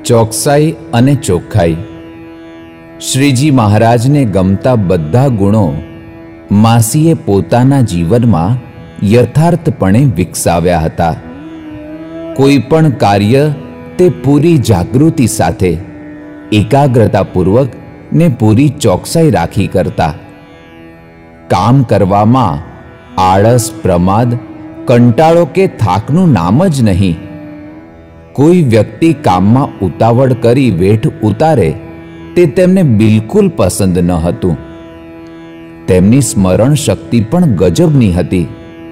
ચોકસાઈ અને ચોખ્ખાઈ. શ્રીજી મહારાજને ગમતા બધા ગુણો માસીએ પોતાના જીવનમાં યથાર્થપણે વિકસાવ્યા હતા. કોઈ પણ કાર્ય તે પૂરી જાગૃતિ સાથે, એકાગ્રતાપૂર્વક ને પૂરી ચોકસાઈ રાખી કરતા. કામ કરવામાં આળસ, પ્રમાદ, કંટાળો કે થાકનું નામ જ નહીં. કોઈ વ્યક્તિ કામમાં ઉતાવળ કરી વેઠ ઉતારે તે તેમને બિલકુલ પસંદ ન હતું. તેમની સ્મરણ શક્તિ પણ ગજબની હતી.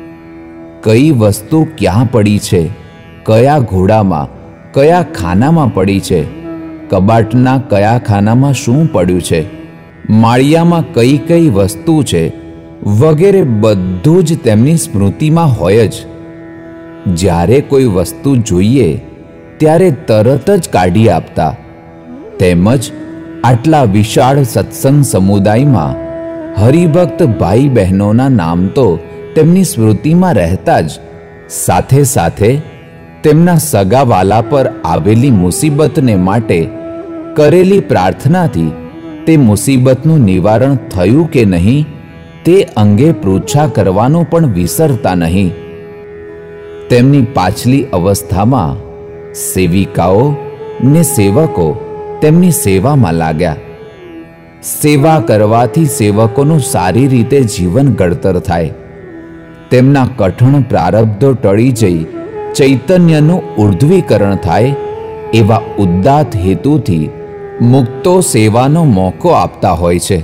કઈ વસ્તુ ક્યાં પડી છે, કયા ઘોડામાં, કયા ખાનામાં પડી છે, કબાટના કયા ખાનામાં શું પડ્યું છે, માળિયામાં કઈ કઈ વસ્તુ છે વગેરે બધું જ તેમની સ્મૃતિમાં હોય જ. જ્યારે કોઈ વસ્તુ જોઈએ ત્યારે તરત જ કાઢી આપતા. તેમજ આટલા વિશાળ સત્સંગ સમુદાયમાં હરિભક્ત ભાઈ બહેનોના નામ તો તેમની સ્મૃતિમાં રહેતા જ, સાથે સાથે તેમના સગાવાલા પર આવેલી મુસીબતને માટે કરેલી પ્રાર્થનાથી તે મુસીબતનું નિવારણ થયું કે નહીં તે અંગે પૃચ્છા કરવાનું પણ વિસરતા નહીં. તેમની પાછલી અવસ્થામાં સેવિકાઓ ને સેવકો તેમની સેવામાં લાગ્યા. સેવા કરવાથી સેવકોનું સારી રીતે જીવન ઘડતર થાય. તેમના કઠણ પ્રારબ્ધો ટળી જઈ ચૈતન્યનું ઉર્ધ્વીકરણ થાય એવા ઉદાત્ત હેતુથી મુક્તો સેવાનો મોકો આપતા હોય છે.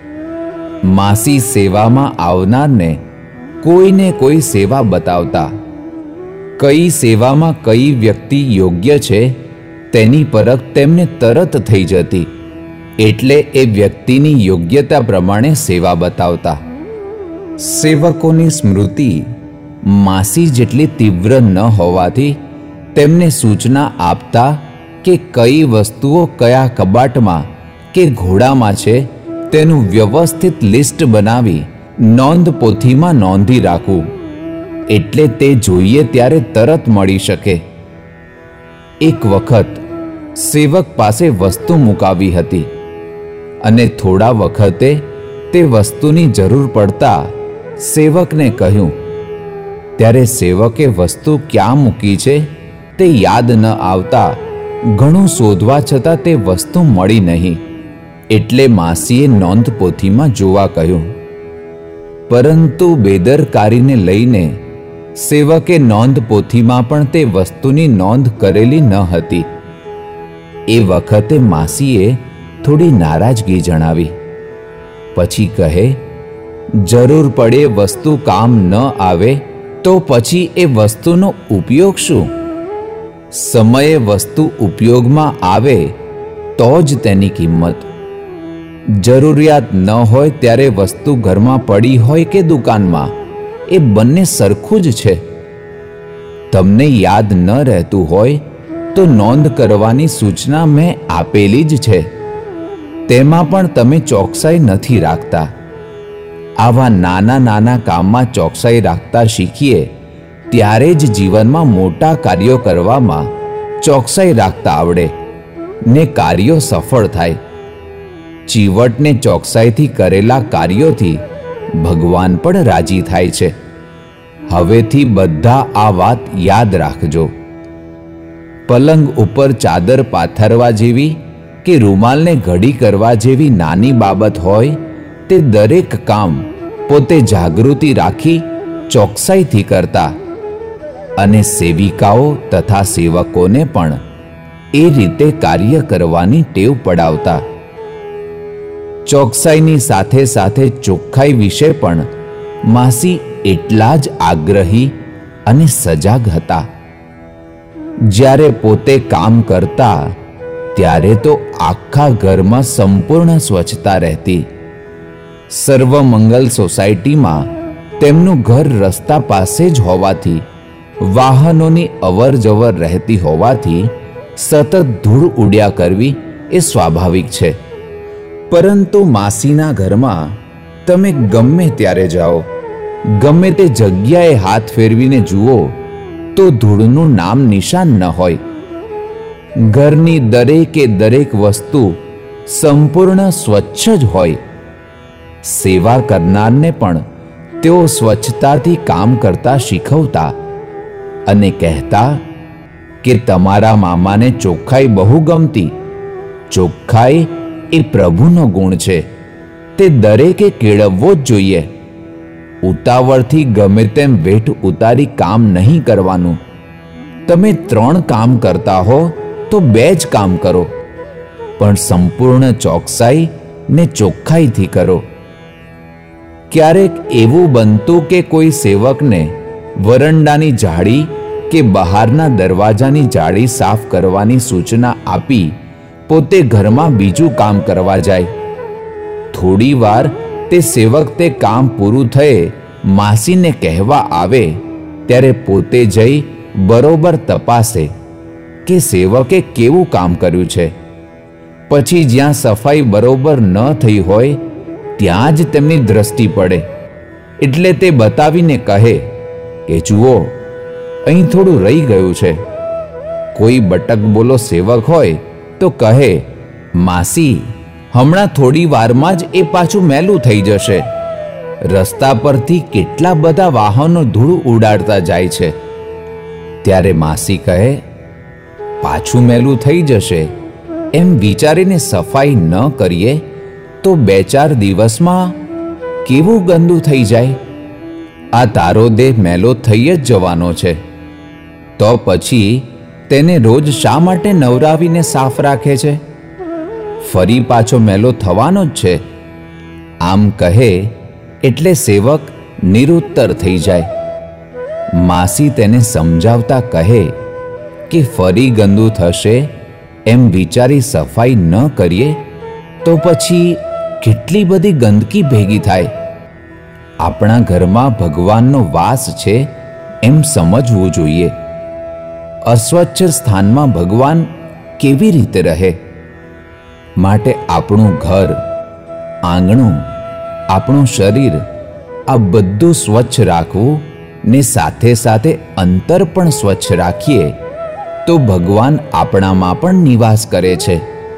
માસી સેવામાં આવનારને કોઈને કોઈ સેવા બતાવતા. કઈ સેવામાં કઈ વ્યક્તિ યોગ્ય છે તેની પરખ તેમને તરત થઈ જતી, એટલે એ વ્યક્તિની યોગ્યતા પ્રમાણે સેવા બતાવતા. સેવકોની સ્મૃતિ માસી જેટલી તીવ્ર ન હોવાથી તેમને સૂચના આપતા કે કઈ વસ્તુઓ કયા કબાટમાં કે ઘોડામાં છે તેનું વ્યવસ્થિત લિસ્ટ બનાવી નોંધ પોથીમાં નોંધી રાખવું, એટલે તે જોઈએ ત્યારે તરત મળી શકે. એક વખત સેવક પાસે વસ્તુ મુકાવી હતી અને થોડા વખતે તે વસ્તુની જરૂર પડતા સેવકને કહ્યું. ત્યારે સેવકે વસ્તુ ક્યાં મૂકી છે તે યાદ ન આવતા ઘણું શોધવા છતાં તે વસ્તુ મળી નહીં, એટલે માસીએ નોંધ પોથીમાં જોવા કહ્યું. પરંતુ બેદરકારીને લઈને સેવકે નોંધ પોથીમાં પણ તે વસ્તુની નોંધ કરેલી ન હતી. એ વખતે માસીએ થોડી નારાજગી જણાવી. પછી કહે, જરૂર પડે વસ્તુ કામ ન આવે તો પછી એ વસ્તુનો ઉપયોગ શું? સમયે વસ્તુ ઉપયોગમાં આવે તો જ તેની કિંમત. જરૂરિયાત ન હોય ત્યારે વસ્તુ ઘરમાં પડી હોય કે દુકાનમાં, એ બંને સરખું જ છે. તમને યાદ ન રહેતું હોય તો નોંધ કરવાની સૂચના મેં આપેલી જ છે. તેમાં પણ તમે ચોકસાઈ નથી રાખતા. આવા નાના નાના કામમાં ચોકસાઈ રાખતા શીખીએ ત્યારે જ જીવનમાં મોટા કાર્યો કરવામાં ચોકસાઈ રાખતા આવડે ને કાર્યો સફળ થાય. ચીવટને ચોકસાઈથી કરેલા કાર્યોથી ભગવાન પણ રાજી થાય છે. હવેથી બધા આ વાત યાદ રાખજો. પલંગ ઉપર ચાદર પાથરવા જેવી કે રૂમાલને ઘડી કરવા જેવી નાની બાબત હોય તે દરેક કામ પોતે જાગૃતિ રાખી ચોકસાઈથી કરતા અને સેવિકાઓ તથા સેવકોને પણ એ રીતે કાર્ય કરવાની ટેવ પડાવતા. ચોકસાઈની સાથે સાથે ચોખ્ખાઈ વિશે પણ માસી એટલા જ આગ્રહી અને સજાગ હતા. જ્યારે પોતે કામ કરતા ત્યારે તો આખા ઘરમાં સંપૂર્ણ સ્વચ્છતા રહેતી. સર્વમંગલ સોસાયટીમાં તેમનું ઘર રસ્તા પાસે જ હોવાથી, વાહનોની અવર જવર રહેતી હોવાથી સતત ધૂળ ઉડ્યા કરવી એ સ્વાભાવિક છે. પરંતુ માસીના ઘરમાં તમે ગમે ત્યારે જાઓ, ગમે તે જગ્યાએ હાથ ફેરવીને જુઓ તો ધૂળનું નામ નિશાન ન હોય. ઘરની દરેકે દરેક વસ્તુ સંપૂર્ણ સ્વચ્છ જ હોય. સેવા કરનારને પણ તેઓ સ્વચ્છતાથી કામ કરતા શીખવતા અને કહેતા કે તમારા મામાને ચોખ્ખાઈ બહુ ગમતી. ચોખ્ખાઈ એ પ્રભુનો ગુણ છે, તે દરેકે કેળવવો જ જોઈએ. ઉતાવળથી ગમે તેમ વેઠ ઉતારી કામ નહીં કરવાનું. તમે 3 કામ કરતા હો તો 2 જ કામ કરો, પણ સંપૂર્ણ ચોકસાઈ ને ચોખ્ખાઈથી કરો. ક્યારેક એવું બનતું કે કોઈ સેવકને વરંડાની જાળી કે બહારના દરવાજાની જાળી સાફ કરવાની સૂચના આપી પોતે ઘરમાં બીજું કામ કરવા જાય. થોડી વાર તે સેવક તે કામ પૂરું થયે માસીને કહેવા આવે ત્યારે પોતે જઈ બરોબર તપાસે કે સેવકે કેવું કામ કર્યું છે. પછી જ્યાં સફાઈ બરોબર ન થઈ હોય ત્યાં જ તેમની દ્રષ્ટિ પડે એટલે તે બતાવીને કહે કે જુઓ, અહીં થોડું રહી ગયું છે. કોઈ બટક બોલો સેવક હોય તો કહે, માસી, હમણાં થોડી વારમાં જ એ પાછું મેલું થઈ જશે. રસ્તા પરથી કેટલા બધા વાહનો ધૂળ ઉડાડતા જાય છે. ત્યારે માસી કહે, પાછું મેલું થઈ જશે એમ વિચારીને સફાઈ ન કરીએ તો 2-4 દિવસમાં કેવું ગંદુ થઈ જાય. આ તારો દેહ મેલો થઈ જ જવાનો છે, તો પછી તેને રોજ શા માટે નવરાવીને સાફ રાખે છે? ફરી પાછો મેલો થવાનો જ છે. આમ કહે એટલે સેવક નિરુત્તર થઈ જાય. માસી તેને સમજાવતા કહે કે ફરી ગંદુ થશે એમ વિચારી સફાઈ ન કરીએ તો પછી કેટલી બધી ગંદકી ભેગી થાય. આપણા ઘરમાં ભગવાનનો વાસ છે એમ સમજવું જોઈએ. અસ્વચ્છ સ્થાનમાં ભગવાન કેવી રીતે રહે? માટે આપણું ઘર, આંગણું, આપણું શરીર આ બધું સ્વચ્છ રાખવું ને સાથે સાથે અંતર પણ સ્વચ્છ રાખીએ તો ભગવાન આપણામાં પણ નિવાસ કરે છે.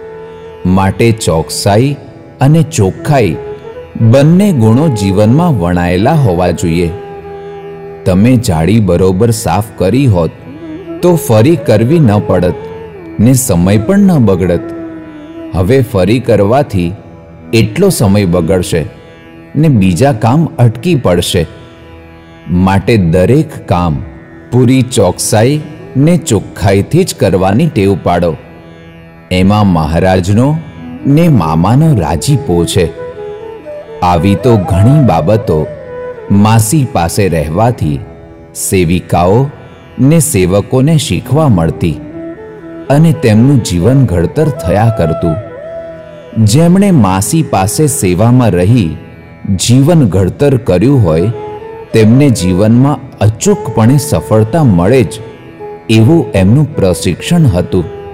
માટે ચોકસાઈ અને ચોખ્ખાઈ બંને ગુણો જીવનમાં વણાયેલા હોવા જોઈએ. તમે જાળી બરોબર સાફ કરી હોત તો ફરી કરવી ન પડત ને સમય પણ ન બગડત. હવે ફરી કરવાથી એટલો સમય બગડશે ને બીજા કામ અટકી પડશે. માટે દરેક કામ પૂરી ચોકસાઈ ને ચોખ્ખાઈથી જ કરવાની ટેવ પાડો. એમાં મહારાજનો ને મામાનો રાજીપો છે. આવી તો ઘણી બાબતો માસી પાસે રહેવાથી સેવિકાઓ ને સેવકોને શીખવા મળતી અને તેમનું જીવન ઘડતર થયા કરતું. જેમણે માસી પાસે સેવામાં રહી જીવન ઘડતર કર્યું હોય તેમને જીવનમાં અચૂકપણે સફળતા મળે જ એવું એમનું પ્રશિક્ષણ હતું.